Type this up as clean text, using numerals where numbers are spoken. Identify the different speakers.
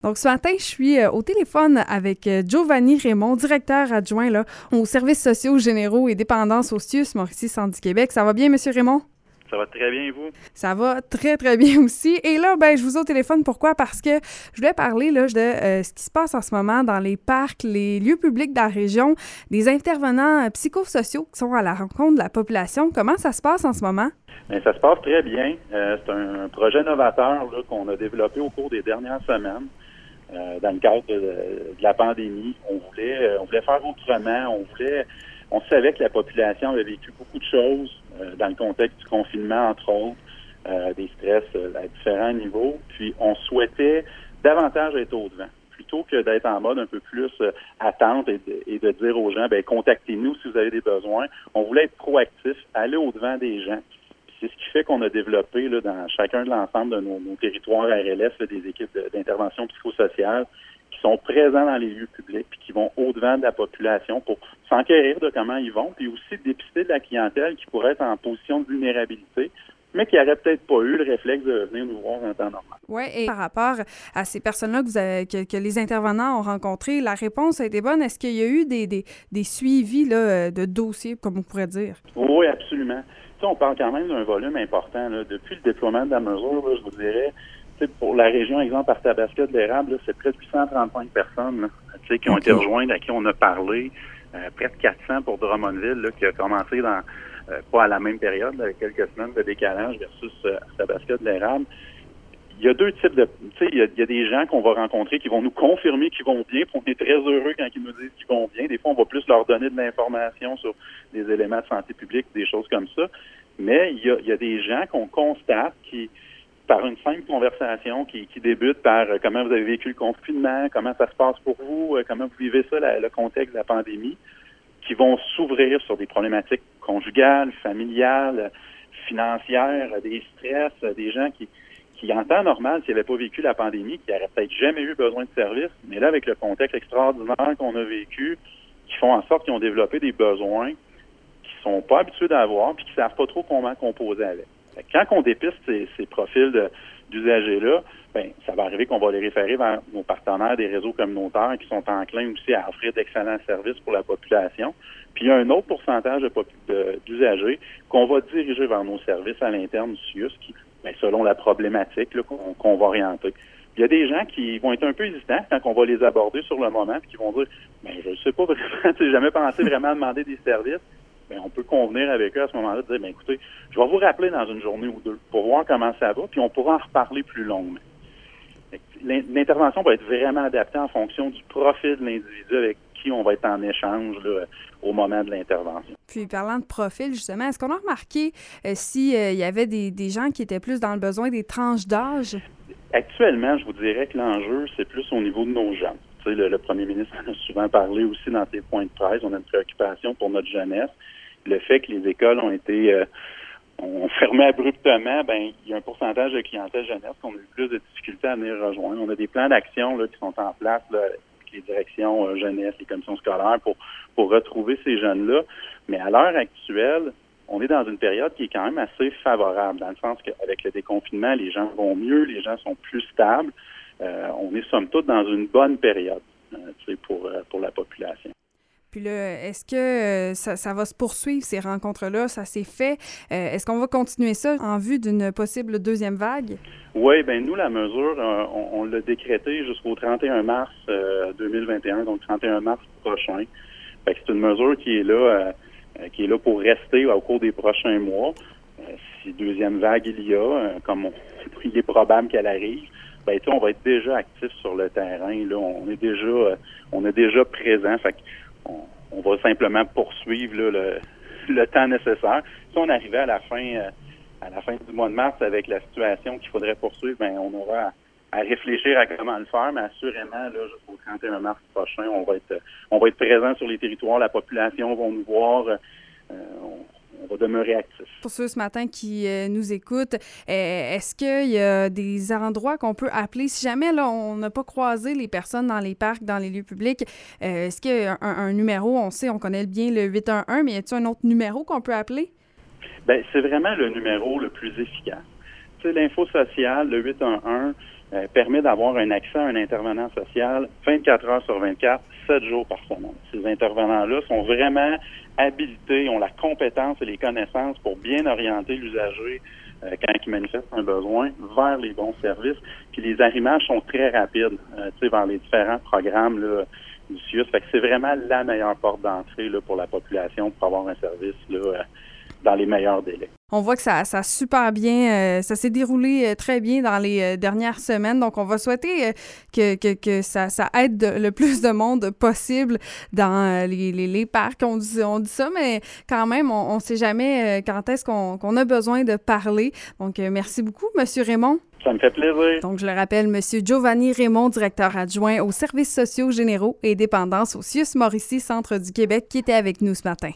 Speaker 1: Donc, ce matin, je suis au téléphone avec Giovanni Raymond, directeur adjoint là, aux services sociaux généraux et dépendances au CIUS Mauricie Centre du Québec. Ça va bien, Monsieur Raymond?
Speaker 2: Ça va très bien, et vous?
Speaker 1: Ça va très, très bien aussi. Et là, je vous ai au téléphone. Pourquoi? Parce que je voulais parler là, de ce qui se passe en ce moment dans les parcs, les lieux publics de la région, des intervenants psychosociaux qui sont à la rencontre de la population. Comment ça se passe en ce moment?
Speaker 2: Bien, ça se passe très bien. C'est un projet novateur là, qu'on a développé au cours des dernières semaines. Dans le cadre de la pandémie, on voulait faire autrement. On savait que la population avait vécu beaucoup de choses dans le contexte du confinement, entre autres, des stress à différents niveaux. Puis on souhaitait davantage être au devant, plutôt que d'être en mode un peu plus attente et de dire aux gens, contactez-nous si vous avez des besoins. On voulait être proactif, aller au devant des gens. C'est ce qui fait qu'on a développé là, dans chacun de l'ensemble de nos territoires RLS là, des équipes d'intervention psychosociale qui sont présents dans les lieux publics puis qui vont au-devant de la population pour s'enquérir de comment ils vont, puis aussi dépister de la clientèle qui pourrait être en position de vulnérabilité, mais qui n'aurait peut-être pas eu le réflexe de venir nous voir en temps normal.
Speaker 1: Oui, et par rapport à ces personnes-là que les intervenants ont rencontrées, la réponse a été bonne. Est-ce qu'il y a eu des suivis là, de dossiers, comme on pourrait dire?
Speaker 2: Oui, absolument. On parle quand même d'un volume important. Là. Depuis le déploiement de la mesure, là, je vous dirais, pour la région, exemple, Arthabasca de l'Érable, c'est près de 835 personnes là, qui ont été rejointes, à qui on a parlé. Près de 400 pour Drummondville, là, qui a commencé dans pas à la même période, là, avec quelques semaines de décalage versus Arthabasca de l'Érable. Il y a deux types de... il y a des gens qu'on va rencontrer qui vont nous confirmer qu'ils vont bien, puis on est très heureux quand ils nous disent qu'ils vont bien. Des fois, on va plus leur donner de l'information sur des éléments de santé publique, des choses comme ça. Mais il y a des gens qu'on constate qui, par une simple conversation, qui débute par comment vous avez vécu le confinement, comment ça se passe pour vous, comment vous vivez ça, le contexte de la pandémie, qui vont s'ouvrir sur des problématiques conjugales, familiales, financières, des stress, des gens qui en temps normal, s'ils n'avaient pas vécu la pandémie, qui n'auraient peut-être jamais eu besoin de services, mais là, avec le contexte extraordinaire qu'on a vécu, qui font en sorte qu'ils ont développé des besoins qu'ils ne sont pas habitués d'avoir, puis qui ne savent pas trop comment composer avec. Quand on dépiste ces profils d'usagers-là, ça va arriver qu'on va les référer vers nos partenaires des réseaux communautaires qui sont enclins aussi à offrir d'excellents services pour la population. Puis il y a un autre pourcentage d'usagers qu'on va diriger vers nos services à l'interne du CIUS qui, selon la problématique là, qu'on va orienter. Il y a des gens qui vont être un peu hésitants quand on va les aborder sur le moment puis qui vont dire je ne sais pas vraiment, j'ai jamais pensé vraiment à demander des services. On peut convenir avec eux à ce moment-là de dire écoutez, je vais vous rappeler dans une journée ou deux pour voir comment ça va, puis on pourra en reparler plus longuement. L'intervention va être vraiment adaptée en fonction du profil de l'individu avec qui on va être en échange là, au moment de l'intervention.
Speaker 1: Puis, parlant de profil, justement, est-ce qu'on a remarqué s'il y avait des gens qui étaient plus dans le besoin des tranches d'âge?
Speaker 2: Actuellement, je vous dirais que l'enjeu, c'est plus au niveau de nos jeunes. Tu sais, le premier ministre en a souvent parlé aussi dans ses points de presse. On a une préoccupation pour notre jeunesse. Le fait que les écoles ont été ont fermé abruptement, il y a un pourcentage de clientèle jeunesse qu'on a eu plus de difficultés à venir rejoindre. On a des plans d'action là, qui sont en place là, avec les directions jeunesse, les commissions scolaires pour retrouver ces jeunes-là. Mais à l'heure actuelle, on est dans une période qui est quand même assez favorable, dans le sens qu'avec le déconfinement, les gens vont mieux, les gens sont plus stables. On est somme toute dans une bonne période pour la population.
Speaker 1: Puis là, est-ce que ça va se poursuivre, ces rencontres-là? Ça s'est fait? Est-ce qu'on va continuer ça en vue d'une possible deuxième vague?
Speaker 2: Oui, nous, la mesure, on l'a décrétée jusqu'au 31 mars 2021, donc 31 mars prochain. Fait que c'est une mesure qui est là pour rester au cours des prochains mois. Si deuxième vague il y a, comme il est probable qu'elle arrive, on va être déjà actif sur le terrain. Là, on est déjà présent. Fait on va simplement poursuivre là, le temps nécessaire. Si on arrivait à la fin du mois de mars avec la situation qu'il faudrait poursuivre, on aura à réfléchir à comment le faire, mais assurément, là, jusqu'au 31 mars prochain, on va être présent sur les territoires, la population va nous voir, on va demeurer actif.
Speaker 1: Pour ceux ce matin qui nous écoutent, est-ce qu'il y a des endroits qu'on peut appeler? Si jamais là, on n'a pas croisé les personnes dans les parcs, dans les lieux publics, est-ce qu'il y a un numéro? On connaît bien le 811, mais y a-t-il un autre numéro qu'on peut appeler?
Speaker 2: C'est vraiment le numéro le plus efficace. Tu sais, l'info sociale, le 811, permet d'avoir un accès à un intervenant social 24 heures sur 24, 7 jours par semaine. Ces intervenants-là sont vraiment habilités, ont la compétence et les connaissances pour bien orienter l'usager quand il manifeste un besoin vers les bons services. Puis les arrimages sont très rapides, vers les différents programmes là, du CIUS. Fait que c'est vraiment la meilleure porte d'entrée là, pour la population pour avoir un service là, dans les meilleurs délais.
Speaker 1: On voit que ça a super bien, ça s'est déroulé très bien dans les dernières semaines. Donc, on va souhaiter que ça aide le plus de monde possible dans les parcs. On dit ça, mais quand même, on ne sait jamais quand est-ce qu'on a besoin de parler. Donc, merci beaucoup, M. Raymond.
Speaker 2: Ça me fait plaisir.
Speaker 1: Donc, je le rappelle, M. Giovanni Raymond, directeur adjoint aux services sociaux généraux et dépendances au CIUS Mauricie, Centre du Québec, qui était avec nous ce matin.